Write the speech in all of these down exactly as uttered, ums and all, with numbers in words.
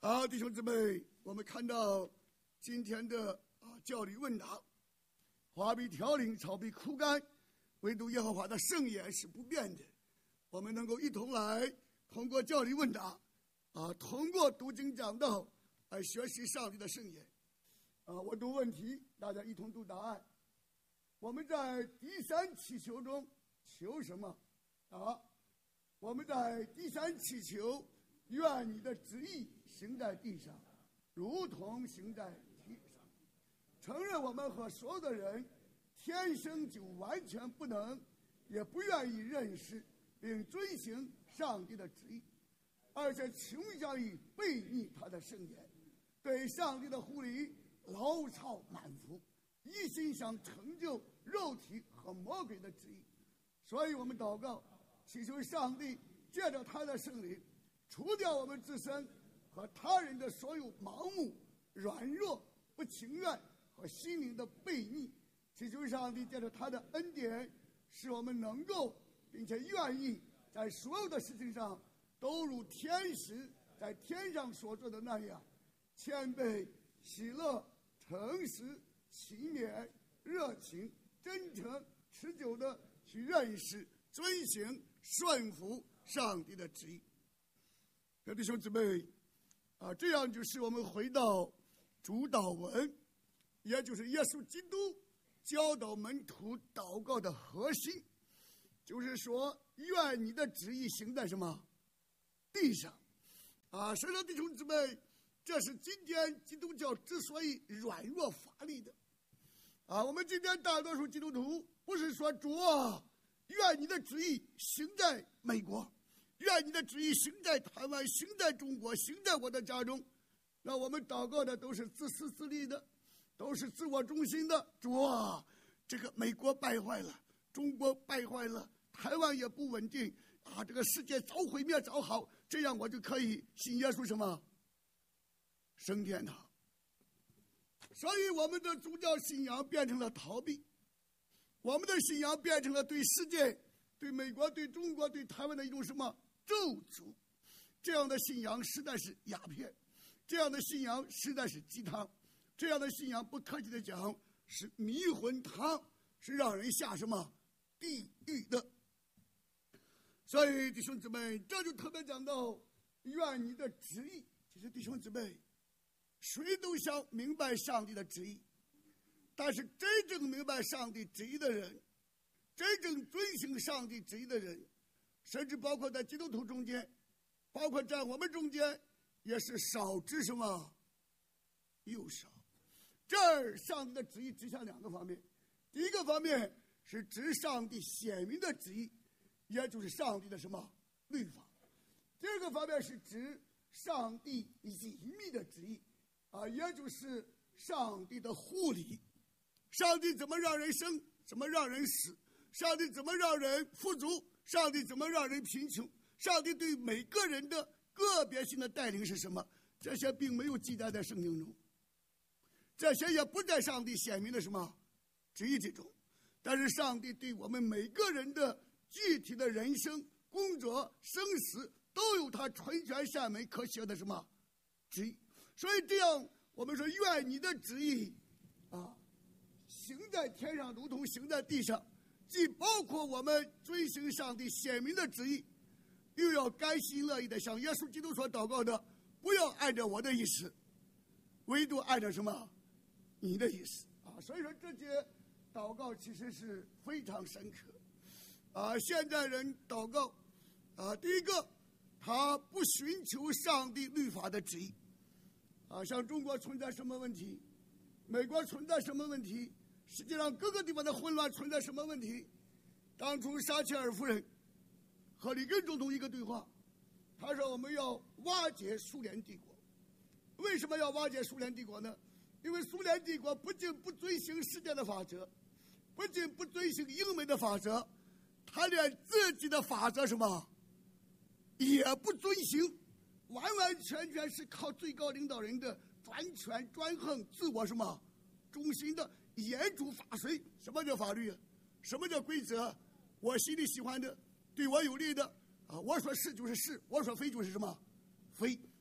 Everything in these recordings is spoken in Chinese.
好，弟兄姊妹，我们看到今天的啊教理问答，花比凋零，草比枯干，唯独耶和华的圣言是不变的。我们能够一同来通过教理问答，啊，通过读经讲道来学习上帝的圣言。啊，我读问题，大家一同读答案。我们在第三祈求中求什么？啊，我们在第三祈求，愿你的旨意行在地上，如同行在天上。承认我们和所有的人天生就完全不能，也不愿意认识并遵行上帝的旨意，而且倾向于背逆他的圣言，对上帝的护理牢操满腹，一心想成就肉体和魔鬼的旨意。所以我们祷告，祈求上帝借着他的圣灵，除掉我们自身和他人的所有盲目、软弱、不情愿和心灵的悖逆，祈求上帝借着他的恩典，使我们能够并且愿意在所有的事情上都如天使在天上所做的那样，谦卑、喜乐、诚实、勤勉、热情、真诚、持久的去认识、遵行、顺服上帝的旨意。弟兄姊妹啊，这样就是我们回到主祷文，也就是耶稣基督教导门徒祷告的核心，就是说愿你的旨意行在什么地上啊。所以说弟兄姊妹，这是今天基督教之所以软弱乏力的啊。我们今天大多数基督徒不是说主啊，愿你的旨意行在美国，愿你的旨意行在台湾，行在中国，行在我的家中。那我们祷告的都是自私自利的，都是自我中心的。主啊，这个美国败坏了，中国败坏了，台湾也不稳定啊，这个世界早毁灭早好，这样我就可以信耶稣什么升天堂。所以我们的宗教信仰变成了逃避，我们的信仰变成了对世界、对美国、对中国、对台湾的一种什么咒诅。这样的信仰实在是鸦片，这样的信仰实在是鸡汤，这样的信仰不客气的讲是迷魂汤，是让人下什么地狱的。所以弟兄姊妹，这就特别讲到愿你的旨意。其实弟兄姊妹，谁都想明白上帝的旨意，但是真正明白上帝旨意的人，真正遵行上帝旨意的人，甚至包括在基督徒中间，包括在我们中间，也是少之什么又少。这儿上帝的旨意指向两个方面，第一个方面是指上帝显明的旨意，也就是上帝的什么律法；第二个方面是指上帝隐秘的旨意啊，也就是上帝的护理。上帝怎么让人生，怎么让人死，上帝怎么让人富足，上帝怎么让人贫穷，上帝对每个人的个别性的带领是什么，这些并没有记载在圣经中，这些也不在上帝显明的什么旨意之中。但是上帝对我们每个人的具体的人生、工作、生死都有他纯全善美可写的什么旨意。所以这样我们说愿你的旨意啊行在天上如同行在地上，既包括我们遵行上帝显明的旨意，又要甘心乐意的像耶稣基督所祷告的，不要按照我的意思，唯独按照什么你的意思啊。所以说这些祷告其实是非常深刻啊。现在人祷告啊，第一个他不寻求上帝律法的旨意啊，像中国存在什么问题，美国存在什么问题，实际上各个地方的混乱存在什么问题。当初撒切尔夫人和里根总统一个对话，他说我们要瓦解苏联帝国。为什么要瓦解苏联帝国呢？因为苏联帝国不仅不遵行世界的法则，不仅不遵行英美的法则，他连自己的法则什么也不遵行，完完全全是靠最高领导人的专权专横、自我什么中心的严主法随。什么叫法律？什么叫规则？我心里喜欢的，对我有利的啊，我说是就是是，我说非就是什么非啊，纯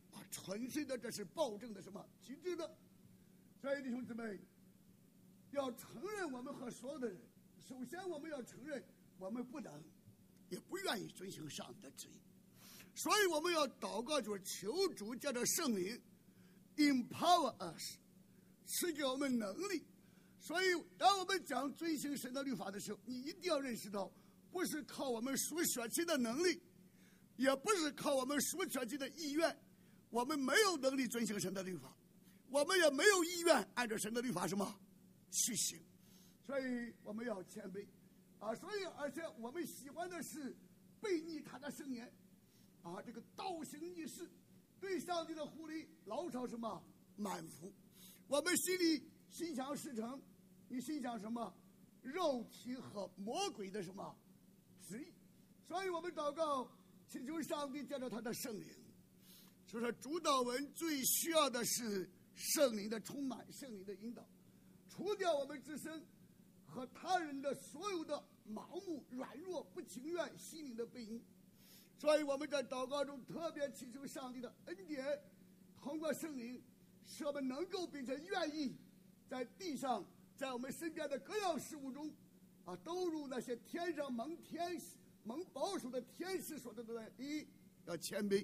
纯粹的，这是暴政的什么机制的。所以弟兄姊妹，要承认我们和所有的人，首先我们要承认我们不能也不愿意遵行上帝的旨意，所以我们要祷告，就是求主借着圣灵 empower us， 赐给我们能力。所以当我们讲遵行神的律法的时候，你一定要认识到，不是靠我们属血气的能力，也不是靠我们属血气的意愿，我们没有能力遵行神的律法，我们也没有意愿按照神的律法什么去行。所以我们要谦卑啊！所以而且我们喜欢的是背逆他的圣言啊，这个倒行逆施，对上帝的护理老少什么满足。我们心里心想事成，你心想什么？肉体和魔鬼的什么旨意？所以我们祷告，祈求上帝借着他的圣灵。所以说，主祷文最需要的是圣灵的充满，圣灵的引导，除掉我们自身和他人的所有的盲目、软弱、不情愿、心灵的背因。所以我们在祷告中特别祈求上帝的恩典，通过圣灵，使我们能够并且愿意在地上，在我们身边的各样事物中，啊，都如那些天上蒙天使、蒙保守的天使所得的。第一，要谦卑。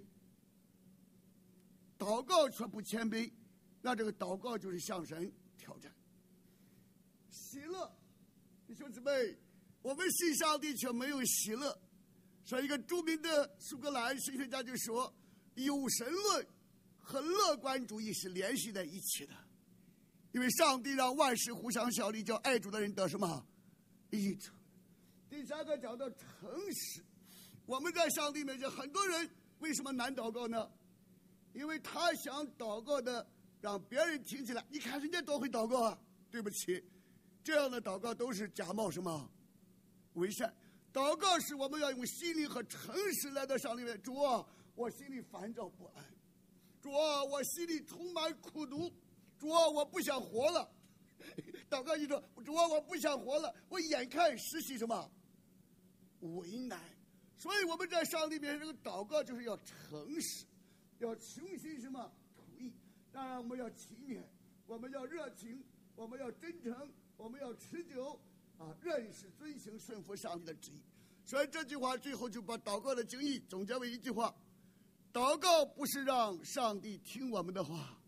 祷告却不谦卑，那这个祷告就是向神挑战。喜乐，弟兄姊妹，我们信上帝却没有喜乐。所以一个著名的苏格兰神学家就说，有神论和乐观主义是联系在一起的，因为上帝让万事互相效力，叫爱主的人得什么益处。第三个讲到诚实，我们在上帝面前，很多人为什么难祷告呢？因为他想祷告的让别人听起来，你看人家多会祷告啊，对不起，这样的祷告都是假冒什么为善。祷告是我们要用心灵和诚实来到上帝面前，主啊，我心里烦躁不安，主啊，我心里充满苦毒，主啊，我不想活了。祷告一说，主啊，我不想活了，我眼看实习什么为难。所以我们在上帝面前这个祷告就是要诚实，要穷心什么吐意。当然我们要勤勉，我们要热情，我们要真诚，我们要持久啊，认识、遵行、顺服上帝的旨意。所以这句话最后就把祷告的经义总结为一句话：祷告不是让上帝听我们的话，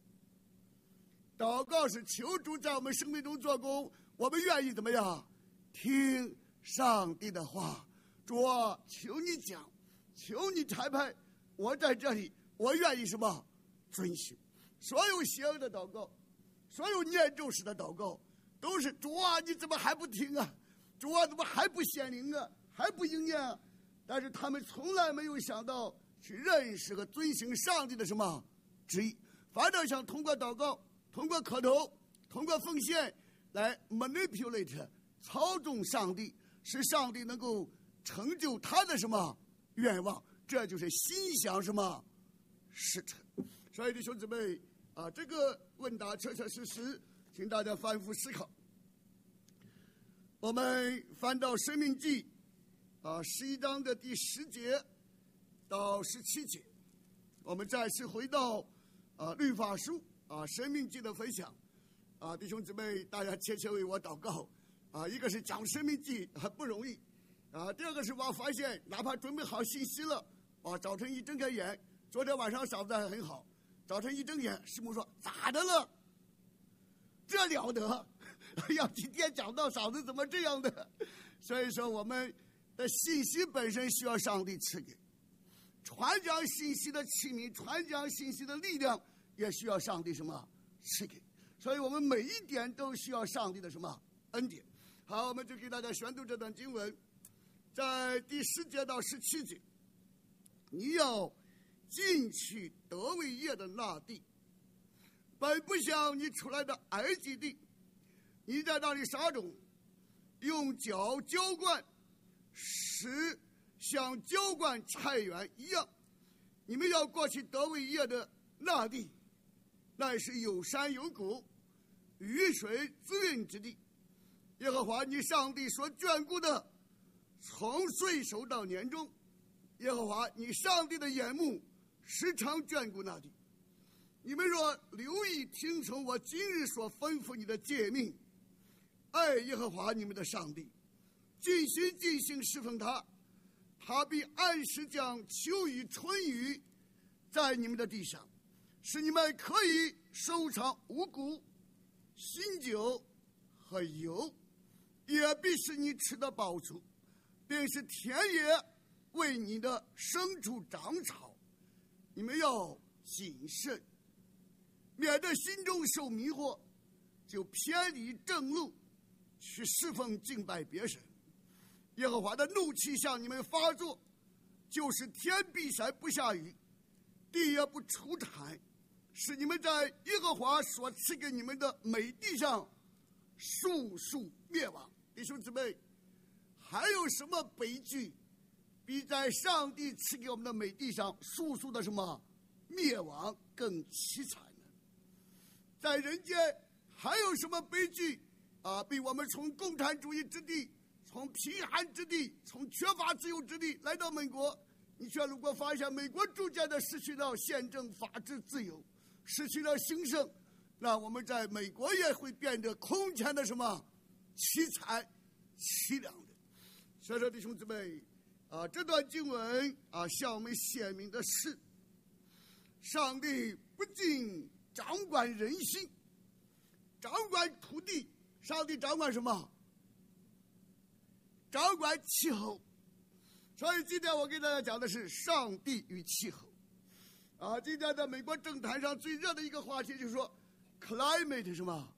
祷告是求主在我们生命中做工，我们愿意怎么样听上帝的话。主啊，求你讲，求你裁判，我在这里，我愿意什么遵行。所有邪恶的祷告，所有念咒式的祷告，都是主啊，你怎么还不听啊？主啊，怎么还不显灵啊？还不应验啊？但是他们从来没有想到去认识和遵行上帝的什么旨意，反正想通过祷告、通过磕头、通过奉献来 manipulate 操纵上帝，使上帝能够成就他的什么愿望，这就是心想什么事成。所以弟兄姊妹啊，这个问答确确实实，请大家反复思考。我们翻到申命记啊十一章的第十节到十七节，我们再次回到啊律法书啊申命记的分享啊，弟兄姊妹，大家切切为我祷告啊！一个是讲申命记很不容易啊，第二个是我发现，哪怕准备好信息了啊，早晨一睁开眼，昨天晚上嗓子还很好，早晨一睁眼，师母说咋的了？这了得！要今天讲到嗓子怎么这样的？所以说我们的信息本身需要上帝赐给，传讲信息的器皿，传讲信息的力量也需要上帝什么赐给，所以我们每一点都需要上帝的什么恩典。好，我们就给大家宣读这段经文，在第十节到十七节，你要进去得为业的那地，本不像你出来的埃及地，你在那里撒种，用脚浇灌，使像浇灌菜园一样。你们要过去得为业的那地，那是有山有谷，雨水滋润之地。耶和华你上帝所眷顾的，从岁首到年终，耶和华你上帝的眼目时常眷顾那地， 你们若留意听从我今日所吩咐你的诫命，爱耶和华你们的上帝，尽心尽性侍奉他，他必按时将秋雨春雨在你们的地上，使你们可以收藏五谷、新酒和油，也必使你吃得饱足，并使田野为你的牲畜长草。你们要谨慎，免得心中受迷惑，就偏离正路，去侍奉敬拜别神。耶和华的怒气向你们发作，就是天闭塞不下雨，地也不出产，使你们在耶和华所赐给你们的美地上速速灭亡。弟兄姊妹，还有什么悲剧比在上帝赐给我们的美地上速速的什么灭亡更凄惨呢？在人间还有什么悲剧啊，比我们从共产主义之地，从贫寒之地，从缺乏自由之地来到美国，你却如果发现美国逐渐的失去了宪政法治自由，失去了兴盛，那我们在美国也会变得空前的什么凄惨凄凉的。所以说弟兄姊妹啊，这段经文啊向我们显明的是，上帝不仅掌管人心，掌管土地，上帝掌管什么？掌管气候。所以今天我给大家讲的是上帝与气候啊。今天在美国政坛上最热的一个话题就是说 climate 什么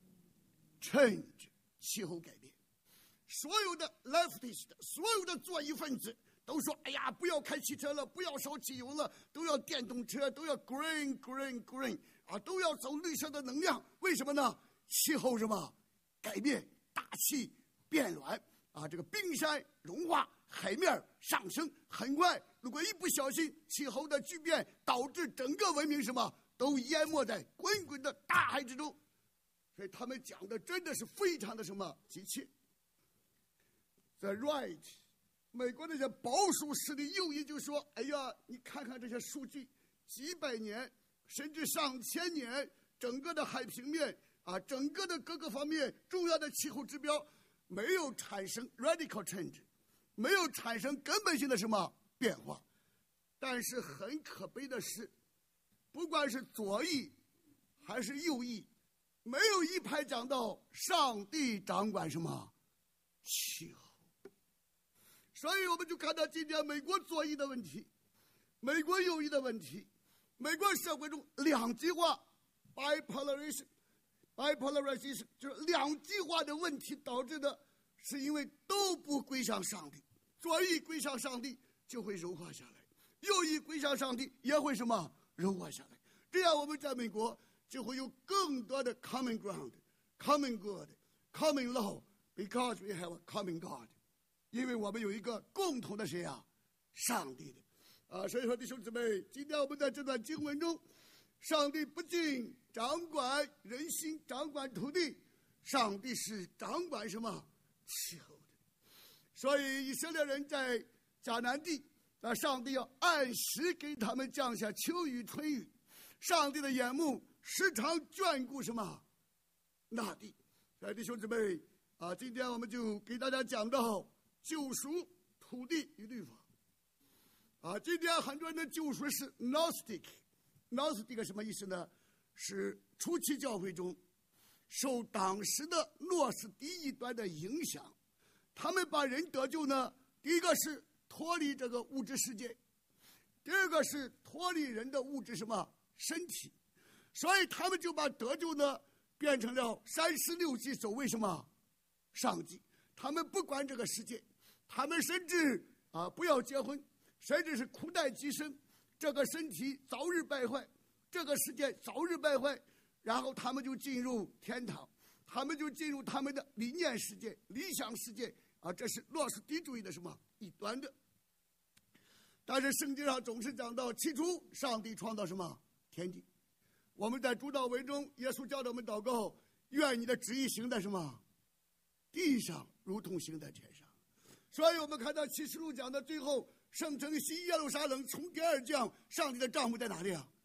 change， 气候改变。所有的 leftist， 所有的左翼分子都说，哎呀，不要开汽车了，不要烧汽油了，都要电动车，都要 green green green 啊，都要走绿色的能量。为什么呢？气候什么改变，大气变暖啊，这个冰山融化，海面上升很快，如果一不小心，气候的巨变导致整个文明什么都淹没在滚滚的大海之中。所以他们讲的真的是非常的什么急切。The right， 美国那些保守势力右翼就说，哎呀，你看看这些数据，几百年甚至上千年，整个的海平面啊，整个的各个方面重要的气候指标没有产生 radical change， 没有产生根本性的什么变化。但是很可悲的是，不管是左翼还是右翼，没有一派讲到上帝掌管什么气候。所以我们就看到今天美国左翼的问题，美国右翼的问题，美国社会中两极化 bipolarization bipolarization 就是两极化的问题导致的，是因为都不归向上帝。左翼归向上帝就会柔化下来，右翼归向上帝也会什么柔化下来。这样我们在美国就会有更多的 common ground common good common law because we have a common God，因为我们有一个共同的谁啊？上帝的啊！所以说弟兄姊妹，今天我们在这段经文中，上帝不仅掌管人心，掌管土地，上帝是掌管什么气候的。所以以色列人在迦南地，那上帝要按时给他们降下秋雨春雨，上帝的眼目时常眷顾什么那地。所以弟兄姊妹啊，今天我们就给大家讲到救赎、土地与律法。啊，今天很多人的救赎是 Gnostic，Gnostic 什么意思呢？是初期教会中受当时的诺斯底异端的影响，他们把人得救呢，第一个是脱离这个物质世界，第二个是脱离人的物质什么身体，所以他们就把得救呢变成了三十六计走为什么上计，他们不管这个世界，他们甚至啊不要结婚，甚至是苦待己身，这个身体早日败坏，这个世界早日败坏，然后他们就进入天堂，他们就进入他们的理念世界、理想世界啊，这是诺斯底主义的什么异端的。但是圣经上总是讲到，起初上帝创造什么天地。我们在主祷文中，耶稣教导我们祷告，愿你的旨意行在什么地上，如同行在天上。所以我们看到启示录讲的最后，圣城新耶路撒冷从天而降，上帝的帐幕在哪里啊？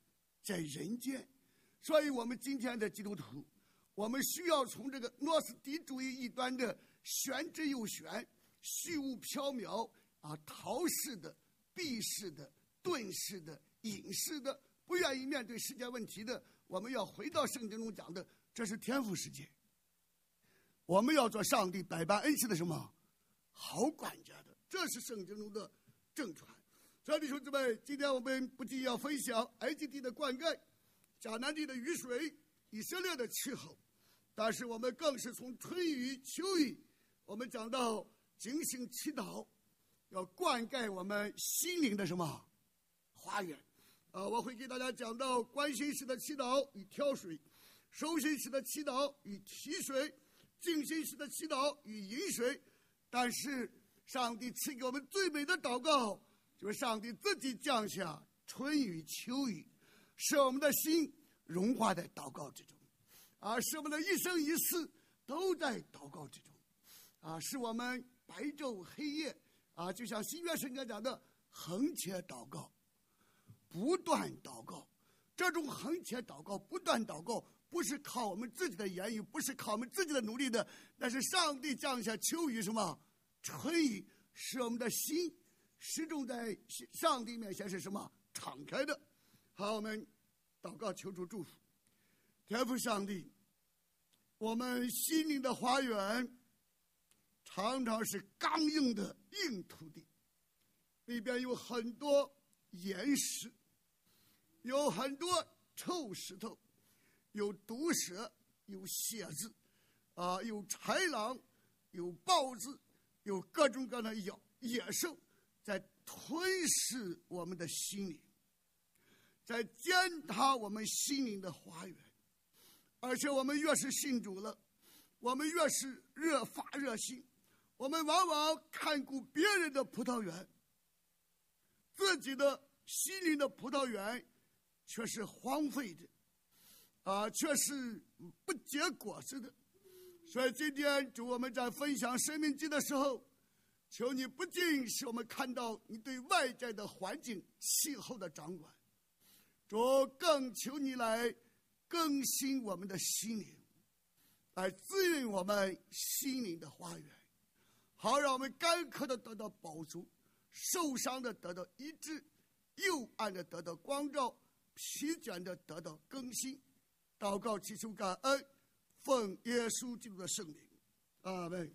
在人间。所以我们今天的基督徒，我们需要从这个诺斯底主义异端的玄之又玄、虚无缥缈啊、逃式的、避式的、遁式的、隐式的，不愿意面对世界问题的，我们要回到圣经中讲的，这是天父世界。我们要做上帝百般恩赐的什么好管家的，这是圣经中的正传。所以弟兄姊妹，今天我们不仅要分享埃及地的灌溉、迦南地的雨水、以色列的气候，但是我们更是从春雨、秋雨，我们讲到警醒祈祷，要灌溉我们心灵的什么花园啊！我会给大家讲到关心式的祈祷与挑水，收心式的祈祷与提水，静心式的祈祷与饮水。但是上帝赐给我们最美的祷告，就是上帝自己降下春雨秋雨，使我们的心融化在祷告之中啊，使我们的一生一世都在祷告之中啊，使我们白昼黑夜啊，就像新约圣经讲的横切祷告，不断祷告。这种横切祷告、不断祷告，不是靠我们自己的言语，不是靠我们自己的努力的，但是上帝降下秋雨什么春雨，使我们的心始终在上帝面前是什么敞开的。好，我们祷告求主祝福。天父上帝，我们心灵的花园常常是刚硬的硬土地，里边有很多岩石，有很多臭石头，有毒蛇，有蝎子啊，有豺狼，有豹子，有各种各样的野野兽在吞噬我们的心灵，在践踏我们心灵的花园。而且我们越是信主了，我们越是热发热心，我们往往看顾别人的葡萄园，自己的心灵的葡萄园却是荒废的啊，却是不结果子的。所以今天主，我们在分享生命记的时候，求你不仅使我们看到你对外在的环境气候的掌管，主，更求你来更新我们的心灵，来滋润我们心灵的花园，好让我们干渴的得到饱足，受伤的得到医治，幽暗的得到光照，疲倦的得到更新。祷告祈求感恩，奉耶稣基督的圣名，阿们。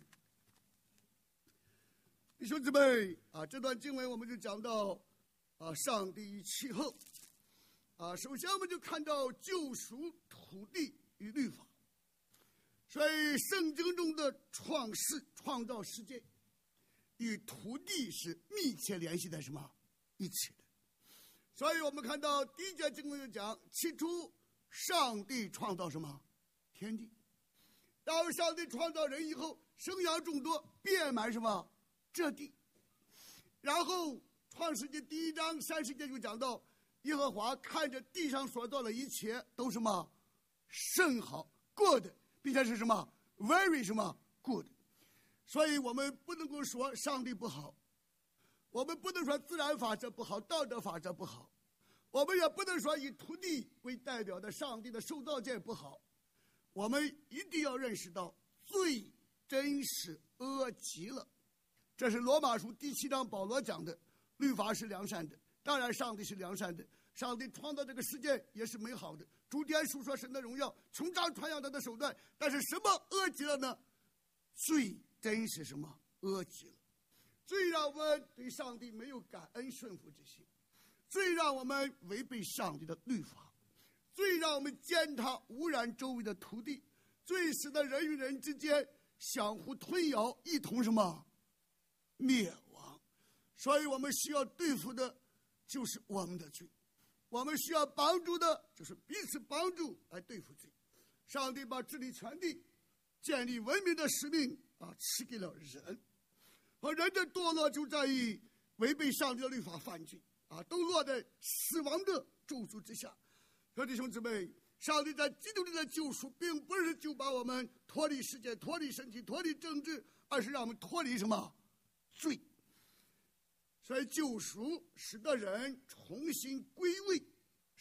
弟兄姊妹啊，这段经文我们就讲到啊，上帝与气候啊。首先我们就看到救赎、土地与律法。所以圣经中的创世创造世界与土地是密切联系在什么一起的。所以我们看到第一节经文就讲，起初上帝创造什么天地，当上帝创造人以后，生养众多，遍满什么这地。然后创世纪第一章三十节就讲到，耶和华看着地上所造的一切都什么甚好 good， 并且是什么 very 什么 good。 所以我们不能够说上帝不好，我们不能说自然法则不好，道德法则不好，我们也不能说以土地为代表的上帝的受造界不好。我们一定要认识到罪真是恶极了。这是罗马书第七章保罗讲的，律法是良善的，当然上帝是良善的，上帝创造这个世界也是美好的，诸天述说神的荣耀，穹苍传扬他的手段。但是什么恶极了呢？罪真是什么恶极了。罪让我们对上帝没有感恩顺服之心，罪让我们违背上帝的律法，罪让我们践踏污染周围的土地，罪使得人与人之间相互吞咬，一同什么灭亡。所以我们需要对付的就是我们的罪，我们需要帮助的就是彼此帮助来对付罪。上帝把治理全地、建立文明的使命啊赐给了人，而人的堕落就在于违背上帝的律法犯罪啊，都落在死亡的咒诅之下。所以弟兄姊妹，上帝在基督里的救赎并不是就把我们脱离世界、脱离身体、脱离政治，而是让我们脱离什么罪。所以救赎使得人重新归位，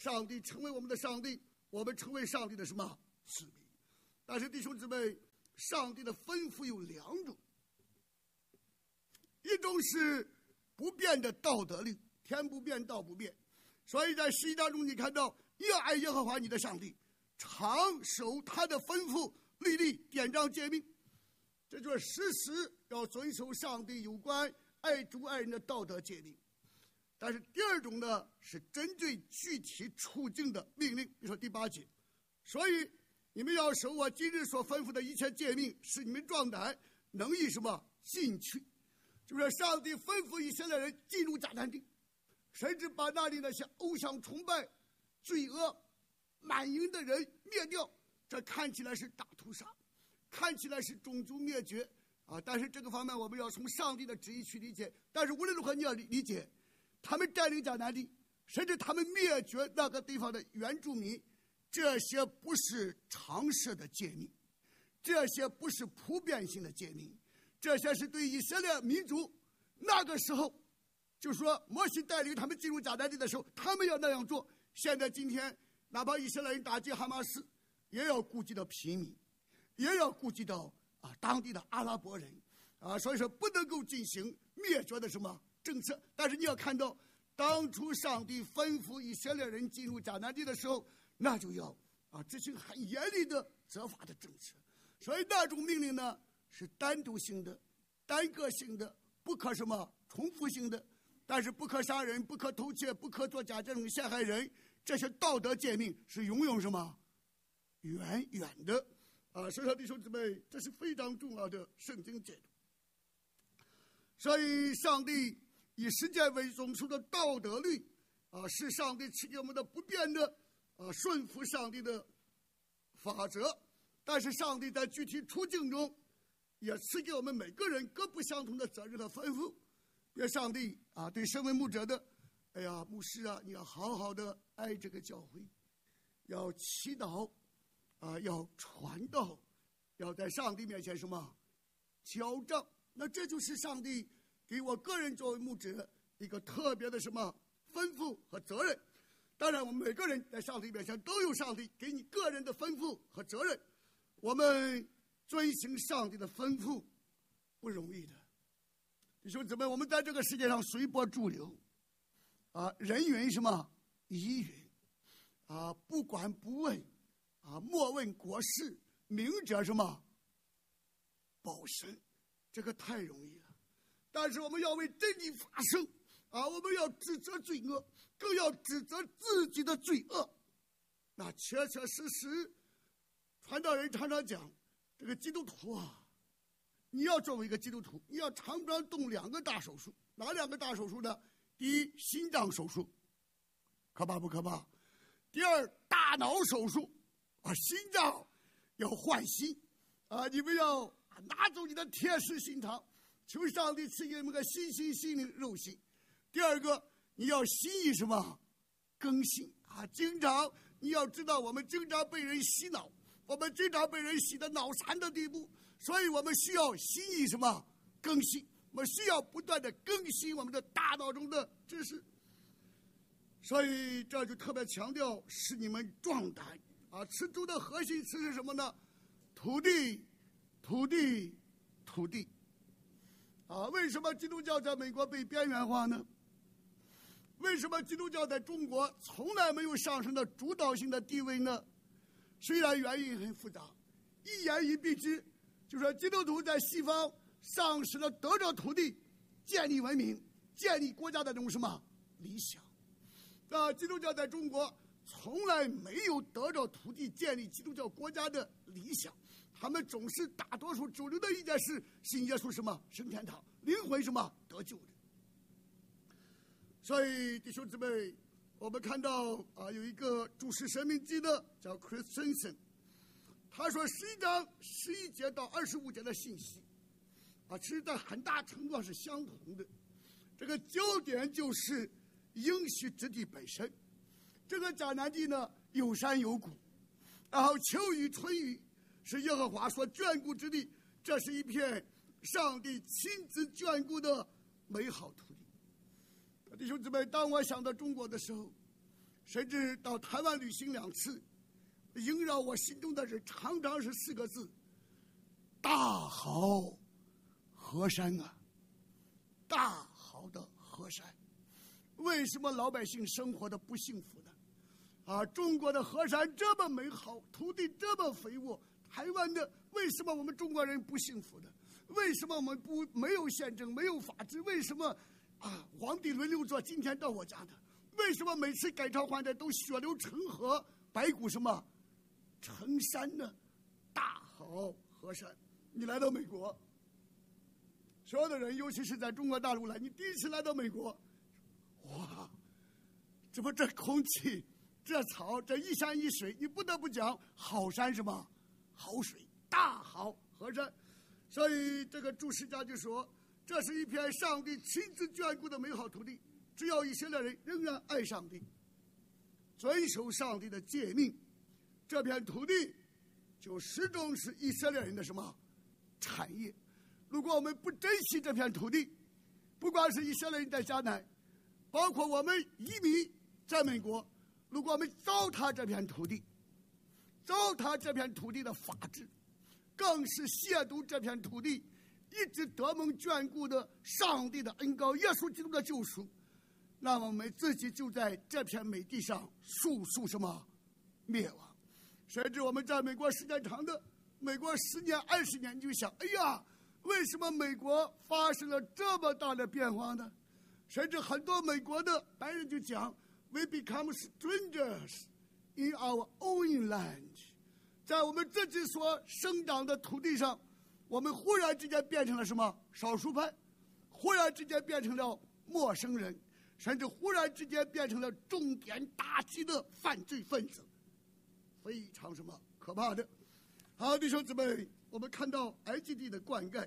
上帝成为我们的上帝，我们成为上帝的什么子民。但是弟兄姊妹，上帝的吩咐有两种，一种是不变的道德律，天不变道不变。所以在十一章中你看到，要爱耶和华你的上帝，常守他的吩咐律例典章诫命，这就是时时要遵守上帝有关爱主爱人的道德诫命。但是第二种呢，是针对具体处境的命令。比如说第八节，所以你们要守我今日所吩咐的一切诫命，使你们壮胆，能以什么进去。就是上帝吩咐以色列人进入迦南地，甚至把那里那些偶像崇拜、罪恶满盈的人灭掉。这看起来是大屠杀，看起来是种族灭绝啊！但是这个方面我们要从上帝的旨意去理解。但是无论如何，你要理解，他们占领迦南地，甚至他们灭绝那个地方的原住民，这些不是常设的诫命，这些不是普遍性的诫命，这些是对以色列民族那个时候，就是说摩西带领他们进入迦南地的时候，他们要那样做。现在今天，哪怕以色列人打击哈马斯，也要顾及到平民，也要顾及到啊当地的阿拉伯人啊，所以说不能够进行灭绝的什么政策。但是你要看到，当初上帝吩咐以色列人进入迦南地的时候，那就要啊执行很严厉的责罚的政策。所以那种命令呢，是单独性的、单个性的，不可什么重复性的。但是不可杀人、不可偷窃、不可作假证人陷害人，这些道德诫命是永远什么远远的啊！所以说弟兄姊妹，这是非常重要的圣经解读。所以上帝以十诫为总数的道德律啊，是上帝赐给我们的不变的啊顺服上帝的法则。但是上帝在具体处境中也赐给我们每个人各不相同的责任和吩咐。愿上帝啊对身为牧者的，哎呀牧师啊，你要好好的爱这个教会，要祈祷啊，要传道，要在上帝面前什么交账。那这就是上帝给我个人作为牧者一个特别的什么吩咐和责任。当然我们每个人在上帝面前都有上帝给你个人的吩咐和责任，我们遵行上帝的吩咐不容易的。弟兄姊妹，我们在这个世界上随波逐流啊，人云什么疑云啊，不管不问啊，莫问国事，明哲什么保身，这个太容易了。但是我们要为真理发声啊，我们要指责罪恶，更要指责自己的罪恶。那切切实实，传道人常常讲，这个基督徒啊，你要作为一个基督徒，你要常常动两个大手术。哪两个大手术呢？第一，心脏手术，可怕不可怕？第二，大脑手术啊，心脏要换心啊，你们要拿走你的铁石心肠，求上帝赐给你们个新心、心灵、肉心。第二个，你要心意什么更新啊？经常你要知道，我们经常被人洗脑，我们经常被人洗得脑残的地步。所以我们需要心意什么更新，我们需要不断的更新我们的大脑中的知识。所以这就特别强调使你们壮胆啊！吃猪的核心词是什么呢？土地，土地，土地啊！为什么基督教在美国被边缘化呢？为什么基督教在中国从来没有上升到主导性的地位呢？虽然原因很复杂，一言以蔽之，就说基督徒在西方丧失了得着土地、建立文明、建立国家的这种什么理想。那基督教在中国从来没有得着土地、建立基督教国家的理想，他们总是大多数主流的一件事，信耶稣什么升天堂，灵魂什么得救的。所以弟兄姊妹，我们看到啊，有一个注释生命记的叫 Christensen， 他说十一章十一节到二十五节的信息啊，其实在很大程度上是相同的。这个焦点就是应许之地本身。这个迦南地呢，有山有谷，然后秋雨春雨，是耶和华所眷顾之地，这是一片上帝亲自眷顾的美好土地。弟兄姊妹，当我想到中国的时候， 甚至到台湾旅行两次，萦绕我心中的是常常是四个字：大好河山啊！大好的河山，为什么老百姓生活的不幸福呢？啊，中国的河山这么美好，土地这么肥沃，台湾的为什么我们中国人不幸福呢？为什么我们不没有宪政，没有法治？为什么啊皇帝轮流坐，今天到我家的？为什么每次改朝换代都血流成河，白骨什么成山呢？大好河山，你来到美国，所有的人，尤其是在中国大陆来，你第一次来到美国，哇，这不这空气，这草，这一山一水，你不得不讲好山什么好水，大好河山。所以这个注释家就说，这是一片上帝亲自眷顾的美好土地，只要以色列人仍然爱上帝，遵守上帝的诫命，这片土地就始终是以色列人的什么产业。如果我们不珍惜这片土地，不管是以色列人在迦南，包括我们移民在美国，如果我们糟蹋这片土地，糟蹋这片土地的法治，更是亵渎这片土地一直得蒙眷顾的上帝的恩膏耶稣基督的救赎，那么我们自己就在这片美地上速速什么灭亡。甚至我们在美国时间长的，美国十年二十年，你就想，哎呀，为什么美国发生了这么大的变化呢？甚至很多美国的白人就讲 ，We become strangers in our own land。在我们自己所生长的土地上，我们忽然之间变成了什么少数派，忽然之间变成了陌生人，甚至忽然之间变成了重点打击的犯罪分子，非常什么可怕的。好，弟兄姊妹，我们看到埃及地的灌溉。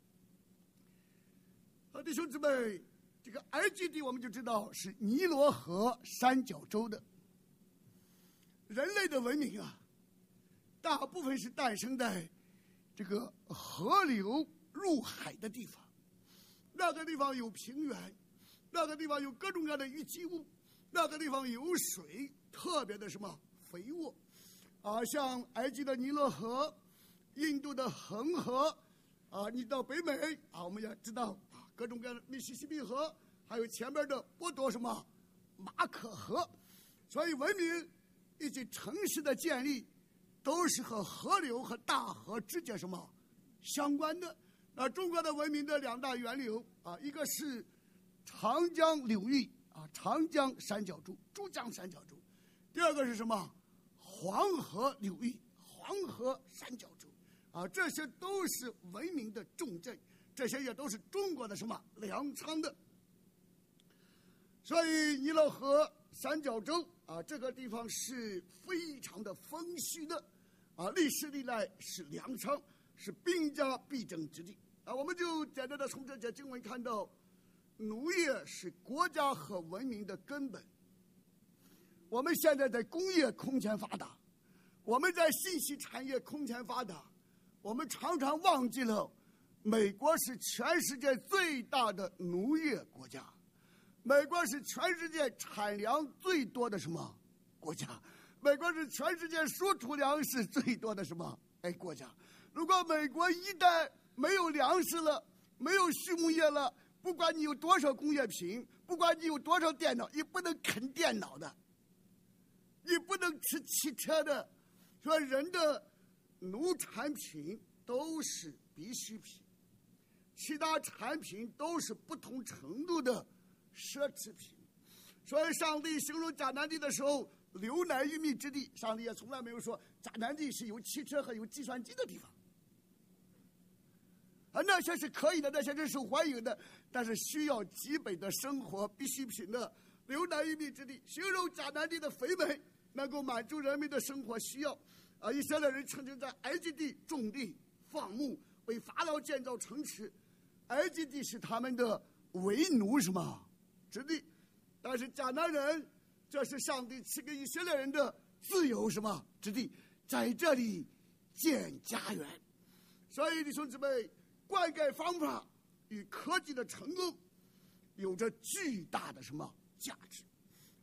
好，弟兄姊妹，这个埃及地我们就知道是尼罗河三角洲的。人类的文明啊，大部分是诞生在这个河流入海的地方，那个地方有平原，那个地方有各种各样的淤积物，那个地方有水，特别的什么肥沃啊，像埃及的尼罗河，印度的恒河啊，你到北美啊，我们也知道啊，各种各样的密西西比河，还有前面的波多什么马可河，所以文明以及城市的建立都是和河流和大河直接什么相关的。那中国的文明的两大源流啊，一个是长江流域啊，长江三角洲、珠江三角洲；第二个是什么？黄河流域、黄河三角洲啊，这些都是文明的重镇，这些也都是中国的什么粮仓的。所以尼罗河三角洲啊，这个地方是非常的丰煦的啊，历史历来是粮仓，是兵家必争之地啊。我们就简单的从这节经文看到，农业是国家和文明的根本。我们现在在工业空前发达，我们在信息产业空前发达，我们常常忘记了美国是全世界最大的农业国家，美国是全世界产粮最多的什么国家，美国是全世界输出粮食最多的什么哎国家。如果美国一旦没有粮食了，没有畜牧业了，不管你有多少工业品，不管你有多少电脑，你不能啃电脑的，你不能吃汽车的。说人的农产品都是必需品，其他产品都是不同程度的奢侈品。所以上帝形容迦南地的时候，流奶与蜜之地，上帝也从来没有说迦南地是有汽车和有计算机的地方啊，那些是可以的，那些是受欢迎的，但是需要基本的生活必需品的流奶与蜜之地，形容迦南地的肥美，能够满足人民的生活需要啊！以色列人曾经在埃及地种地放牧，为法老建造城池，埃及地是他们的为奴什么之地，但是迦南人，这是上帝赐给以色列人的自由什么之地，在这里建家园。所以弟兄姊妹，灌溉方法与科技的成功有着巨大的什么价值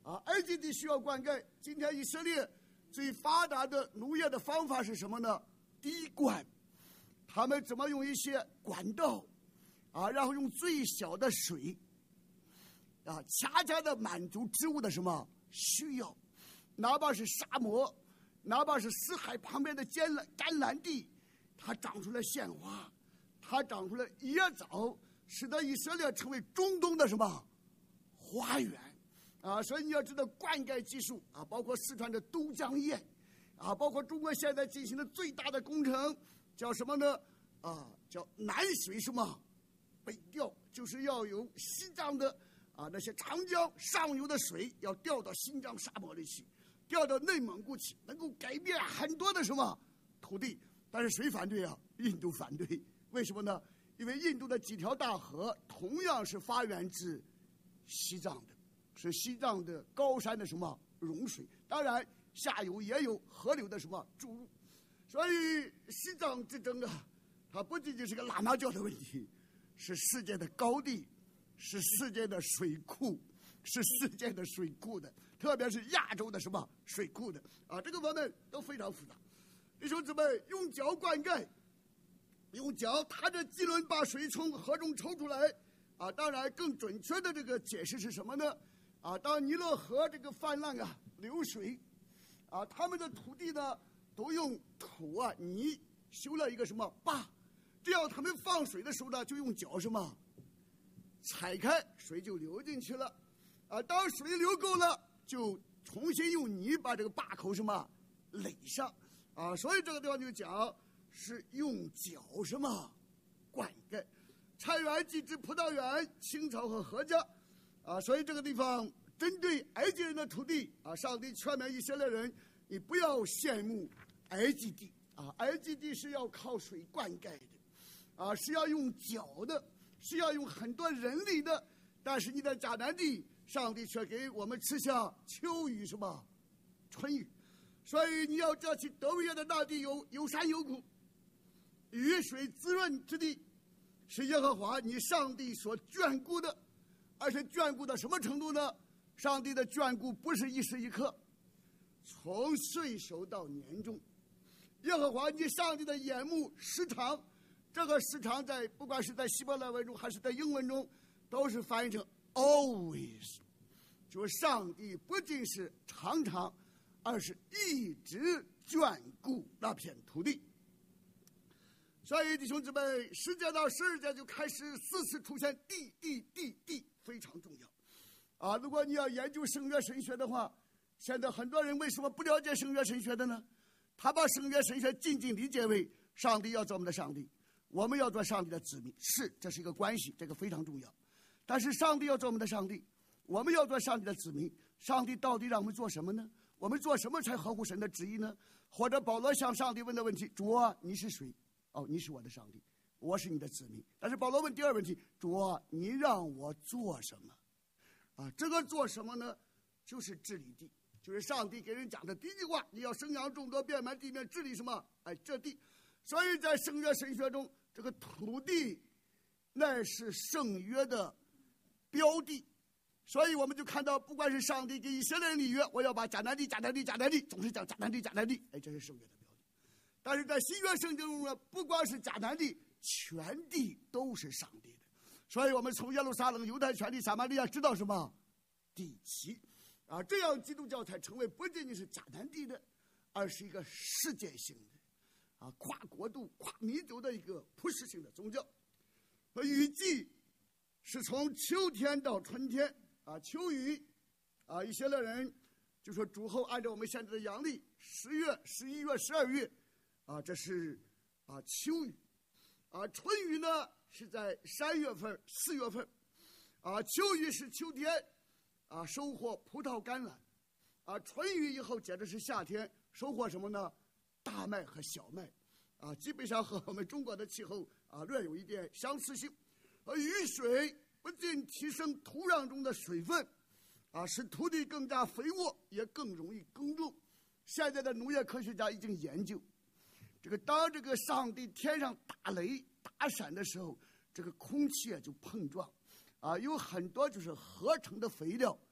啊，埃及地需要灌溉。今天以色列最发达的农业的方法是什么呢？滴灌。他们怎么用一些管道啊，然后用最小的水啊，恰恰的满足植物的什么需要？哪怕是沙漠，哪怕是死海旁边的橄榄橄榄地，它长出了鲜花，它长出了椰枣，使得以色列成为中东的什么花园啊！所以你要知道灌溉技术啊，包括四川的都江堰啊，包括中国现在进行的最大的工程叫什么呢？啊，叫南水什么北调，就是要有西藏的啊那些长江上游的水要调到新疆沙漠里去，调到内蒙古去，能够改变很多的什么土地。但是谁反对啊？印度反对。为什么呢？因为印度的几条大河同样是发源自西藏的，是西藏的高山的什么融水，当然下游也有河流的什么注入。所以西藏之争啊，它不仅仅是个喇嘛教的问题，是世界的高地，是世界的水库，是世界的水库的，特别是亚洲的什么水库的啊，这个方面都非常复杂。弟兄姊妹，用脚灌溉，用脚踏着机轮把水从河中抽出来啊。当然，更准确的这个解释是什么呢？啊，当尼罗河这个泛滥啊，流水啊，他们的土地呢都用土啊泥修了一个什么坝，这样他们放水的时候呢，就用脚什么踩开，水就流进去了啊。当水流够了，就重新用泥把这个坝口什么垒上啊。所以这个地方就讲是用脚什么灌溉。菜园既指葡萄园、青草和禾稼啊。所以这个地方针对埃及人的土地啊，上帝劝勉以色列人，你不要羡慕埃及地啊，埃及地是要靠水灌溉的啊，是要用脚的，是要用很多人力的。但是你在迦南地，上帝却给我们吃下秋雨什么春雨。所以你要知道，去得为业的大地有有山有谷，雨水滋润之地，是耶和华你上帝所眷顾的。而且眷顾到什么程度呢？上帝的眷顾不是一时一刻，从岁首到年终，耶和华你上帝的眼目时常，这个时常在不管是在希伯来文中还是在英文中，都是翻译成 always， 就是上帝不仅是常常，而是一直眷顾那片土地。所以弟兄姊妹，十节到十二节就开始四次出现地地地地，非常重要啊！如果你要研究圣约神学的话，现在很多人为什么不了解圣约神学的呢？他把圣约神学仅仅理解为上帝要做我们的上帝，我们要做上帝的子民，是，这是一个关系，这个非常重要。但是上帝要做我们的上帝，我们要做上帝的子民，上帝到底让我们做什么呢？我们做什么才合乎神的旨意呢？或者保罗向上帝问的问题：主啊，你是谁？哦，你是我的上帝，我是你的子民。但是保罗问第二问题：主啊，你让我做什么？啊，这个做什么呢？就是治理地，就是上帝给人讲的第一句话：你要生养众多，遍满地面，治理什么？哎，这地。所以在圣约神学中，这个土地那是圣约的标的。所以我们就看到，不管是上帝给以色列人立约，我要把迦南地、迦南地、迦南地，总是讲迦南地、迦南地，哎，这是圣约的标的。但是在新约圣经中呢，不光是迦南地，全地都是上帝的。所以我们从耶路撒冷、犹太全地、撒玛利亚知道什么？地旗啊，这样基督教才成为不仅仅是迦南地的，而是一个世界性的啊，跨国度、跨民族的一个普世性的宗教。和雨季是从秋天到春天啊，秋雨啊，以色列人就说主后按照我们现在的阳历，十月、十一月、十二月啊，这是啊秋雨啊，春雨呢是在三月份、四月份啊，秋雨是秋天啊，收获葡萄、甘蓝啊，春雨以后接着是夏天，收获什么呢？大麦和小麦啊，基本上和我们中国的气候啊略有一点相似性。而雨水不仅提升土壤中的水分啊，使土地更加肥沃，也更容易耕种。现在的农业科学家已经研究，这个当这个上帝天上打雷打闪的时候，这个空气啊就碰撞啊，有很多就是合成的肥料，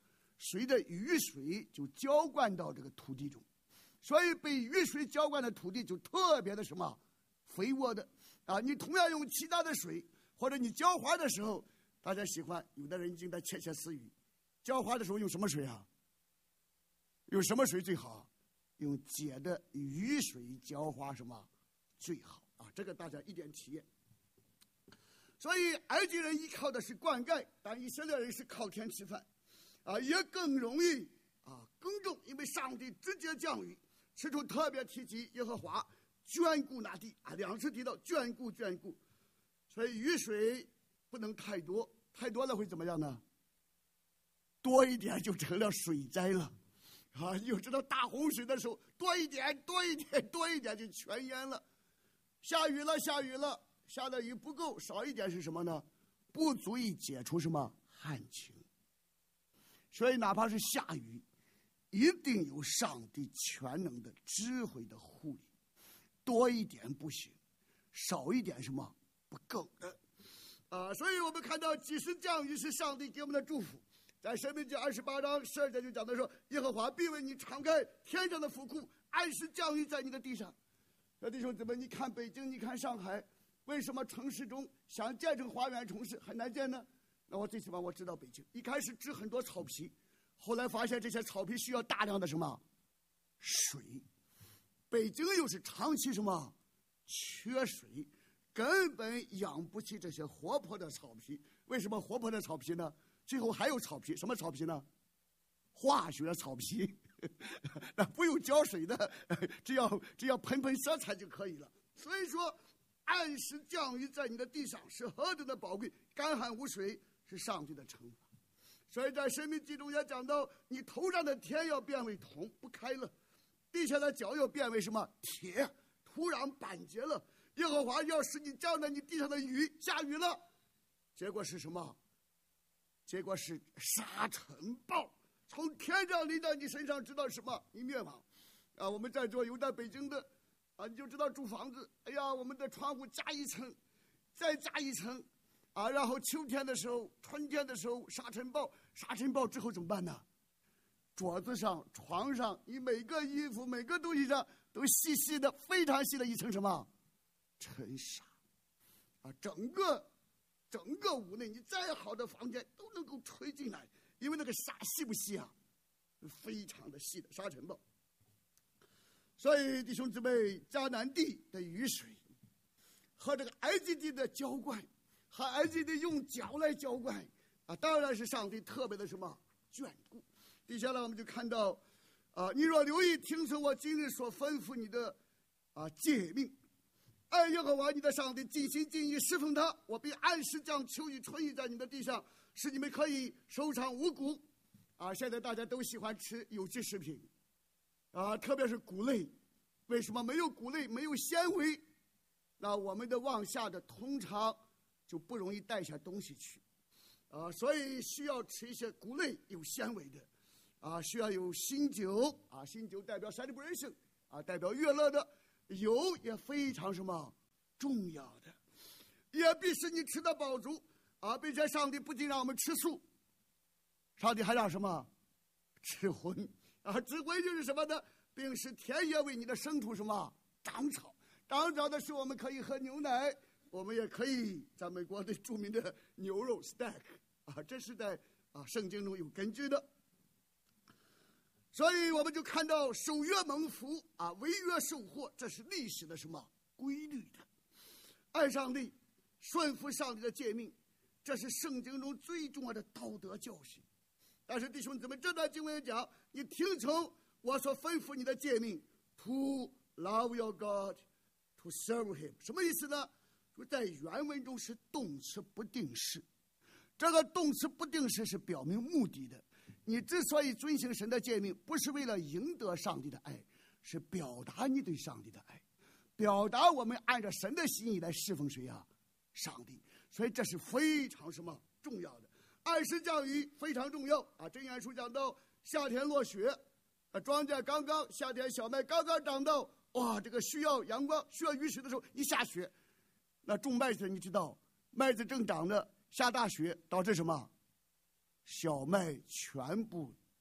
随着雨水就浇灌到这个土地中，所以被雨水浇灌的土地就特别的什么肥沃的啊！你同样用其他的水，或者你浇花的时候，大家喜欢，有的人已经在窃窃私语，浇花的时候用什么水啊？用什么水最好？用解的雨水浇花什么最好啊？这个大家一点体验。所以埃及人依靠的是灌溉，但以色列人是靠天吃饭，啊，也更容易啊耕种，因为上帝直接降雨。此处特别提及耶和华眷顾那地啊，两次提到眷顾眷顾，所以雨水不能太多，太多了会怎么样呢？多一点就成了水灾了。啊，你就知道大洪水的时候，多一点，多一点，多一点就全淹了。下雨了，下雨了，下的雨不够，少一点是什么呢？不足以解除什么旱情。所以哪怕是下雨，一定有上帝全能的智慧的护理。多一点不行，少一点什么不够的。啊，所以我们看到几时降雨是上帝给我们的祝福。在申命记二十八章十二节就讲到说，耶和华必为你敞开天上的府库，按时降雨在你的地上。那弟兄姊妹，你看北京，你看上海，为什么城市中想建成花园城市很难建呢？那我最起码我知道北京一开始植很多草皮，后来发现这些草皮需要大量的什么水，北京又是长期什么缺水，根本养不起这些活泼的草皮。为什么活泼的草皮呢？最后还有草皮，什么草皮呢？化学草皮，那不用浇水的，只要只要喷喷色彩就可以了。所以说，按时降雨在你的地上是何等的宝贵，干旱无水是上帝的惩罚。所以在申命记中也讲到，你头上的天要变为铜，不开了；地下的脚要变为什么铁，土壤板结了。耶和华要使你降在你地上的雨下雨了，结果是什么？结果是沙尘暴从天上临到你身上，知道什么？你灭亡啊！我们在座有在北京的啊，你就知道住房子，哎呀，我们的窗户加一层，再加一层啊，然后秋天的时候、春天的时候沙尘暴，沙尘暴之后怎么办呢？桌子上、床上，你每个衣服、每个东西上都细细的、非常细的一层什么尘沙啊，整个。整个屋内，你再好的房间都能够吹进来，因为那个沙细不细啊？非常的细的沙尘暴。所以弟兄姊妹，迦南地的雨水和这个埃及地的浇灌，和埃及地用脚来浇灌啊，当然是上帝特别的什么眷顾。接下来我们就看到啊，你若留意听从我今日所吩咐你的啊诫命，爱耶和华你的上帝，尽心尽意侍奉他，我必按时降秋雨春雨在你的地上，使你们可以收藏五谷。啊，现在大家都喜欢吃有机食品，啊，特别是谷类。为什么没有谷类，没有纤维？那我们的往下的通常就不容易带下东西去，啊，所以需要吃一些谷类有纤维的，啊，需要有新酒，啊，新酒代表 celebration， 啊，代表悦乐的。油也非常什么重要的，也必使你吃得饱足啊！并且上帝不仅让我们吃素，上帝还让什么吃荤啊？吃荤就是什么呢？并使田野为你的牲畜什么长草，长草的时候我们可以喝牛奶，我们也可以咱们国的著名的牛肉 steak 啊，这是在啊圣经中有根据的。所以我们就看到守约蒙福啊，违约受祸，这是历史的什么规律的？爱上帝，顺服上帝的诫命，这是圣经中最重要的道德教训。但是弟兄姊妹，这段经文讲，你听从我所吩咐你的诫命 ，to love your God, to serve Him， 什么意思呢？就在原文中是动词不定式，这个动词不定式是表明目的的。你之所以遵行神的诫命，不是为了赢得上帝的爱，是表达你对上帝的爱，表达我们按照神的心意来侍奉谁啊？上帝。所以这是非常什么重要的。按时降雨非常重要啊！箴言书讲到夏天落雪，啊，庄稼刚刚夏天小麦刚刚长到，哇，这个需要阳光需要雨水的时候一下雪，那种麦子你知道，麦子正长的下大雪导致什么？小麦全部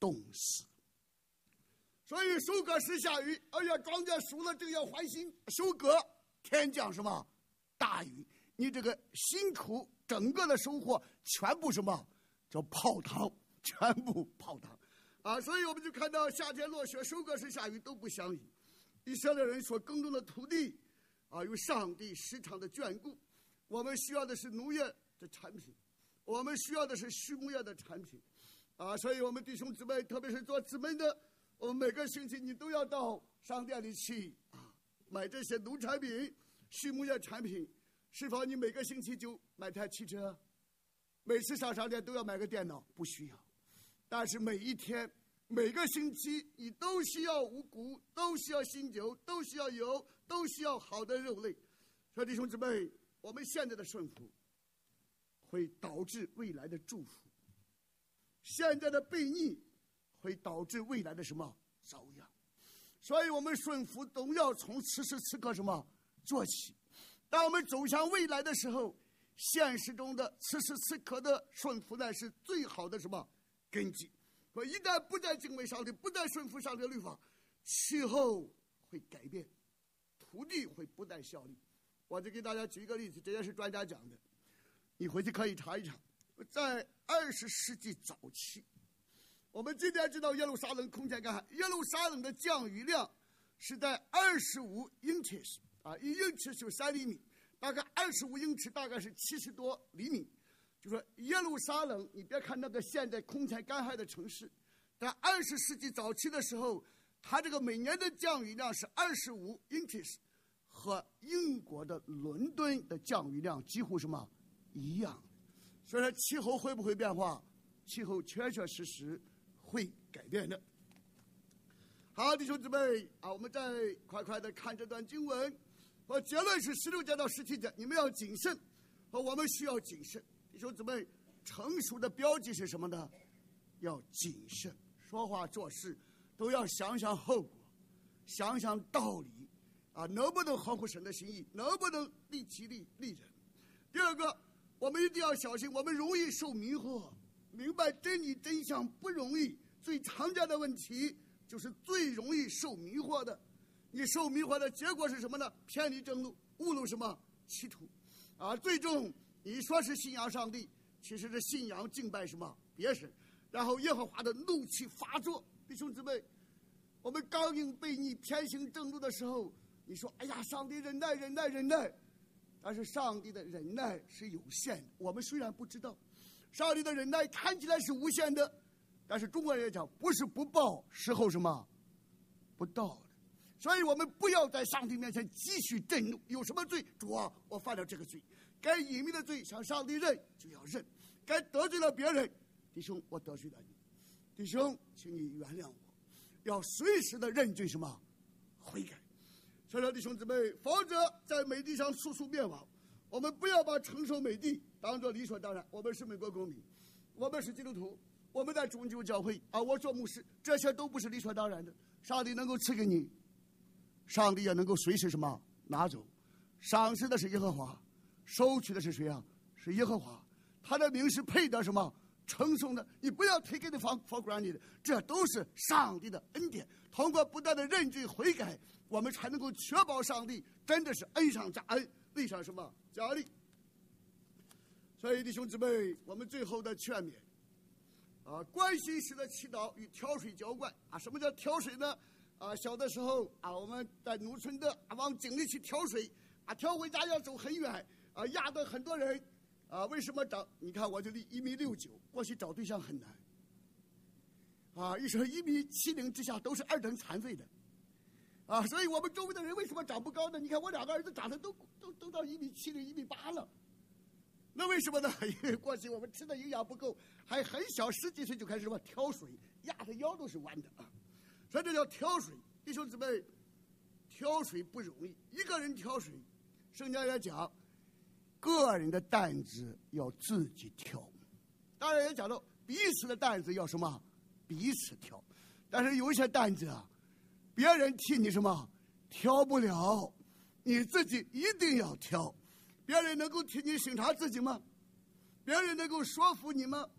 冻死。所以收割时下雨，哎呀，庄稼熟了正要欢欣；收割天降什么大雨，你这个辛苦整个的收获全部什么叫泡汤，全部泡汤啊！所以我们就看到夏天落雪，收割时下雨都不相应。以色列人所耕种的土地啊，有上帝时常的眷顾。我们需要的是农业的产品，我们需要的是畜牧业的产品啊！所以我们弟兄姊妹，特别是做姊妹的，我们每个星期你都要到商店里去啊，买这些农产品、畜牧业产品。是否你每个星期就买台汽车？每次上商店都要买个电脑？不需要。但是每一天、每个星期，你都需要五谷，都需要新酒，都需要油，都需要好的肉类。所以弟兄姊妹，我们现在的顺服会导致未来的祝福，现在的悖逆会导致未来的什么遭殃。所以我们顺服总要从此时此刻什么做起。当我们走向未来的时候，现实中的此时此刻的顺服呢，是最好的什么根基。我一旦不再敬畏上帝，不再顺服上帝的律法，气候会改变，土地会不再效力。我就给大家举一个例子，这也是专家讲的，你回去可以查一查。在二十世纪早期，我们今天知道耶路撒冷空前干旱，耶路撒冷的降雨量是在二十五英尺啊，一英尺是三厘米，大概二十五英尺大概是七十多厘米。就说耶路撒冷，你别看那个现在空前干旱的城市，在二十世纪早期的时候，它这个每年的降雨量是二十五英尺，和英国的伦敦的降雨量几乎什么一样。所以说气候会不会变化？气候确确实实会改变的。好，弟兄姊妹啊，我们再快快的看这段经文。我结论是十六节到十七节，你们要谨慎，和我们需要谨慎。弟兄姊妹，成熟的标记是什么呢？要谨慎，说话做事都要想想后果，想想道理啊，能不能合乎神的心意，能不能利己利利人。第二个，我们一定要小心，我们容易受迷惑，明白真理真相不容易。最常见的问题就是最容易受迷惑的。你受迷惑的结果是什么呢？偏离正路，误入什么歧途啊！最终你说是信仰上帝，其实是信仰敬拜什么别神，然后耶和华的怒气发作。弟兄姊妹，我们刚硬悖逆偏行正路的时候，你说哎呀，上帝忍耐忍耐忍耐，但是上帝的忍耐是有限的。我们虽然不知道上帝的忍耐看起来是无限的，但是中国人也讲不是不报，时候什么不到的。所以我们不要在上帝面前继续震怒，有什么罪，主啊，我犯了这个罪，该隐秘的罪向上帝认就要认，该得罪了别人，弟兄，我得罪了你，弟兄，请你原谅我，要随时的认罪什么悔改。所以说弟兄姊妹，否则在美地上速速灭亡。我们不要把承受美地当作理所当然。我们是美国公民，我们是基督徒，我们在中基督教会啊，我做牧师，这些都不是理所当然的。上帝能够赐给你，上帝也能够随时什么拿走。赏赐的是耶和华，收取的是谁啊？是耶和华。他的名是配得什么称颂的？你不要 take it for for granted， 这都是上帝的恩典。通过不断的认罪悔改，我们才能够确保上帝真的是恩上加恩，利上什么加利。所以弟兄姊妹，我们最后的劝勉啊，关心式的祈祷与挑水浇灌啊。什么叫挑水呢？啊，小的时候啊，我们在农村的啊，往井里去挑水啊，挑回家要走很远啊，压得很多人啊。为什么找？你看我就一米六九，过去找对象很难啊。一说一米七零之下都是二等残废的啊，所以我们周围的人为什么长不高呢？你看我两个儿子长得都都都到一米七零、一米八了，那为什么呢？因为过去我们吃的营养不够，还很小，十几岁就开始什么挑水，压的腰都是弯的啊。所以这叫挑水。弟兄姊妹，挑水不容易，一个人挑水，圣经也讲，个人的担子要自己挑，当然也讲到彼此的担子要什么彼此挑。但是有一些担子啊，别人替你什么挑不了，你自己一定要挑。别人能够替你审查自己吗？别人能够说服你吗？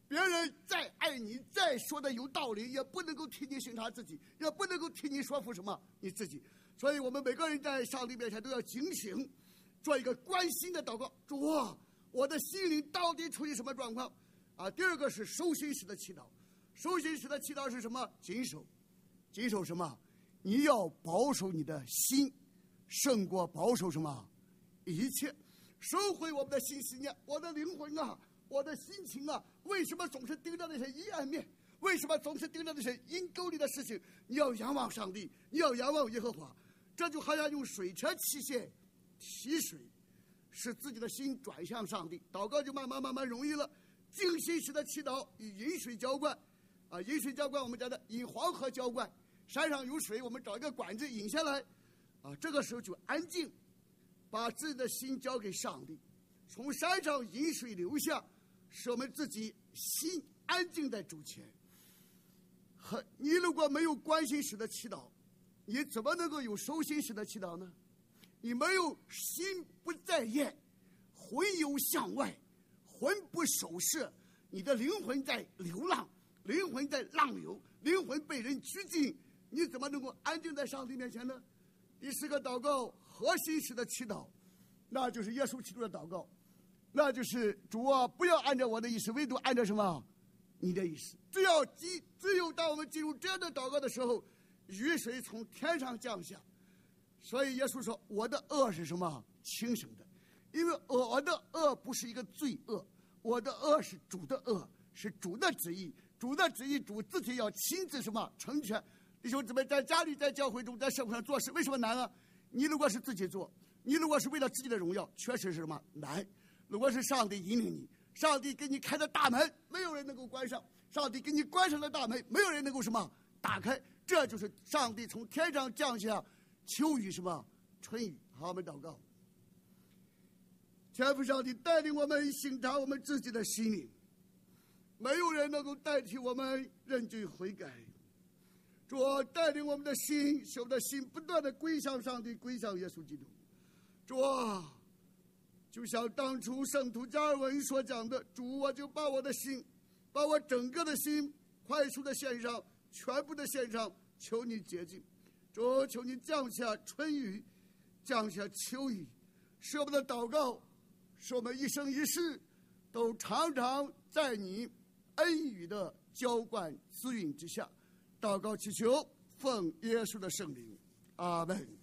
别人再爱你，再说的有道理，也不能够替你审查自己，也不能够替你说服什么你自己。所以我们每个人在上帝面前都要警醒，做一个关心的祷告。主啊，我的心灵到底处于什么状况啊？第二个是收心时的祈祷。收心时的祈祷是什么？谨守。谨守什么？你要保守你的心，胜过保守什么一切。收回我们的心思念，我的灵魂啊，我的心情啊，为什么总是盯着那些阴暗面？为什么总是盯着那些阴沟里的事情？你要仰望上帝，你要仰望耶和华。这就好像用水车器械提水，使自己的心转向上帝，祷告就慢慢慢慢容易了。静心时的祈祷以饮水浇灌啊，饮水浇灌我们讲的以黄河浇灌，山上有水，我们找一个管子引下来啊，这个时候就安静，把自己的心交给上帝，从山上引水流下，使我们自己心安静在主前。和你如果没有关心时的祈祷，你怎么能够有收心时的祈祷呢？你没有心不在焉，魂游向外，魂不守舍，你的灵魂在流浪，灵魂在浪游，灵魂被人拘禁，你怎么能够安静在上帝面前呢？第四个祷告，核心时的祈祷，那就是耶稣基督的祷告，那就是主啊，不要按照我的意思，唯独按照什么？你的意思。只要只只有当我们进入这样的祷告的时候，雨水从天上降下。所以耶稣说，我的恶是什么？轻省的。因为我的恶不是一个罪恶，我的恶是主的恶，是主的旨意，主的旨意主自己要亲自什么成全。弟兄姊妹，在家里，在教会中，在社会上做事，为什么难啊？你如果是自己做，你如果是为了自己的荣耀，确实是什么难。如果是上帝引领你，上帝给你开的大门，没有人能够关上；上帝给你关上的大门，没有人能够什么打开。这就是上帝从天上降下秋雨什么春雨。好，我们祷告。天父上帝带领我们省察我们自己的心灵，没有人能够代替我们认罪悔改。主啊，带领我们的心，使我们的心不断的归向上帝，归向耶稣基督。主啊，就像当初圣徒加尔文所讲的，主，我就把我的心，把我整个的心快速的献上，全部的献上，求你洁净。主，求你降下春雨，降下秋雨，使我们的祷告，使我们一生一世都常常在你恩雨的浇灌滋润之下。祷告祈求，奉耶稣的圣灵，阿门。